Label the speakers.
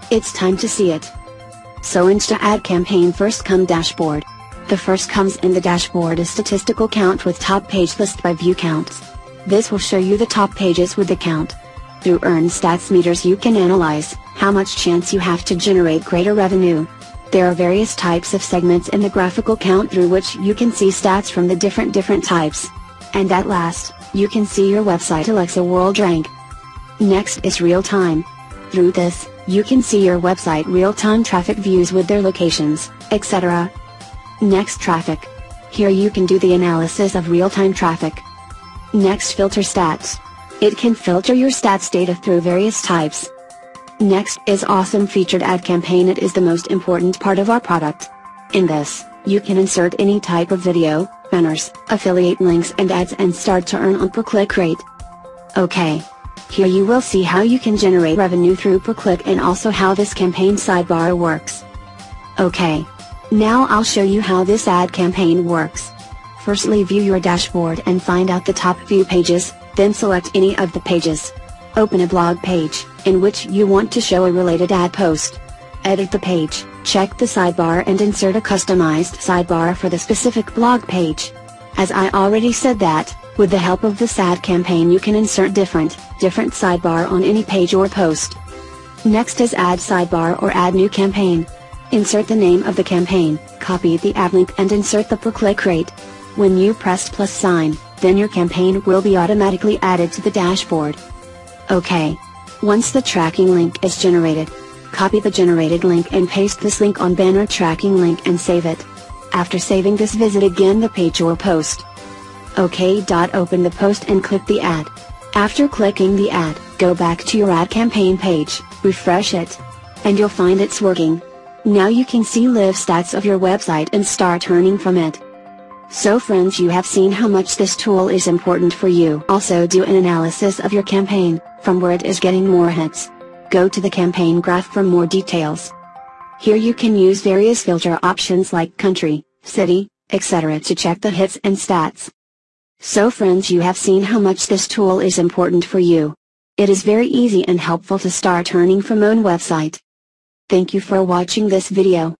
Speaker 1: It's time to see it. So Insta ad campaign first come dashboard. The first comes in the dashboard is statistical count with top page list by view counts. This will show you the top pages with the count. Through Earn Stats Meters you can analyze how much chance you have to generate greater revenue. There are various types of segments in the graphical count through which you can see stats from the different types. And at last, you can see your website Alexa World Rank. Next is real time. Through this, you can see your website real-time traffic views with their locations, etc. Next, traffic. Here you can do the analysis of real-time traffic. Next, filter stats. It can filter your stats data through various types. Next is awesome featured ad campaign. It is the most important part of our product. In this, you can insert any type of video, banners, affiliate links and ads and start to earn on per click rate. Okay. Here you will see how you can generate revenue through per click and also how this campaign sidebar works. Okay. Now I'll show you how this ad campaign works. Firstly, view your dashboard and find out the top view pages, then select any of the pages. Open a blog page, in which you want to show a related ad post. Edit the page, check the sidebar and insert a customized sidebar for the specific blog page. As I already said that, with the help of this ad campaign you can insert different sidebar on any page or post. Next is add sidebar or add new campaign. Insert the name of the campaign, copy the ad link and insert the per click rate. When you press plus sign, then your campaign will be automatically added to the dashboard. Okay. Once the tracking link is generated, copy the generated link and paste this link on banner tracking link and save it. After saving this, visit again the page or post. OK. Open the post and click the ad. After clicking the ad, go back to your ad campaign page, refresh it. And you'll find it's working. Now you can see live stats of your website and start earning from it. So friends, you have seen how much this tool is important for you. Also do an analysis of your campaign, from where it is getting more hits. Go to the campaign graph for more details. Here you can use various filter options like country, city, etc. to check the hits and stats. So friends, you have seen how much this tool is important for you. It is very easy and helpful to start earning from own website. Thank you for watching this video.